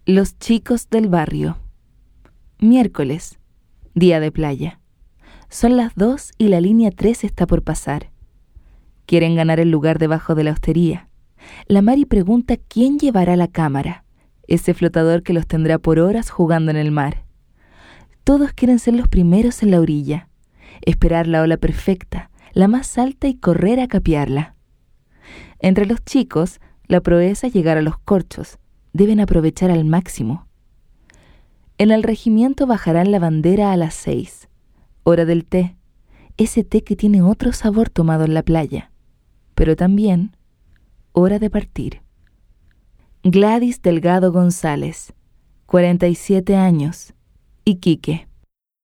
Los chicos del barrio. Miércoles, día de playa. Son las 2 y la línea 3 está por pasar. Quieren ganar el lugar debajo de la hostería. La Mari pregunta quién llevará la cámara, ese flotador que los tendrá por horas jugando en el mar. Todos quieren ser los primeros en la orilla, esperar la ola perfecta, la más alta y correr a capearla. Entre los chicos, la proeza es llegar a los corchos. Deben aprovechar al máximo. En el regimiento bajarán la bandera a las 6. Hora del té. Ese té que tiene otro sabor tomado en la playa. Pero también, hora de partir. Gladys Delgado González, 47 años, Iquique.